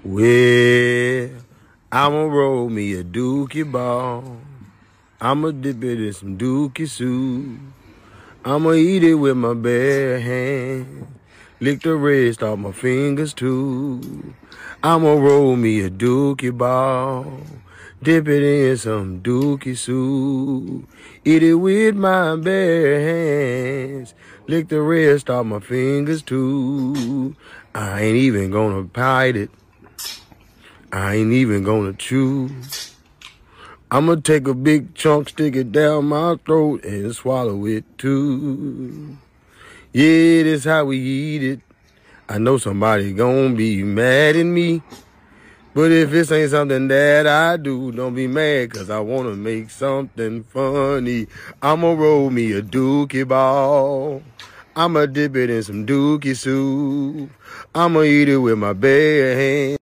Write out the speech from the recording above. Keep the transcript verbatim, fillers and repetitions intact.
Well, I'ma roll me a dookie ball. I'ma dip it in some dookie soup. I'ma eat it with my bare hands. Lick the rest off my fingers too. I'ma roll me a dookie ball. Dip it in some dookie soup. Eat it with my bare hands. Lick the rest off my fingers too. I ain't even gonna bite it. I ain't even gonna chew. I'ma take a big chunk, stick it down my throat, and swallow it too. Yeah, that's how we eat it. I know somebody gonna be mad at me, but if this ain't something that I do, don't be mad, cause I wanna make something funny. I'ma roll me a dookie ball. I'ma dip it in some dookie soup. I'ma eat it with my bare hands.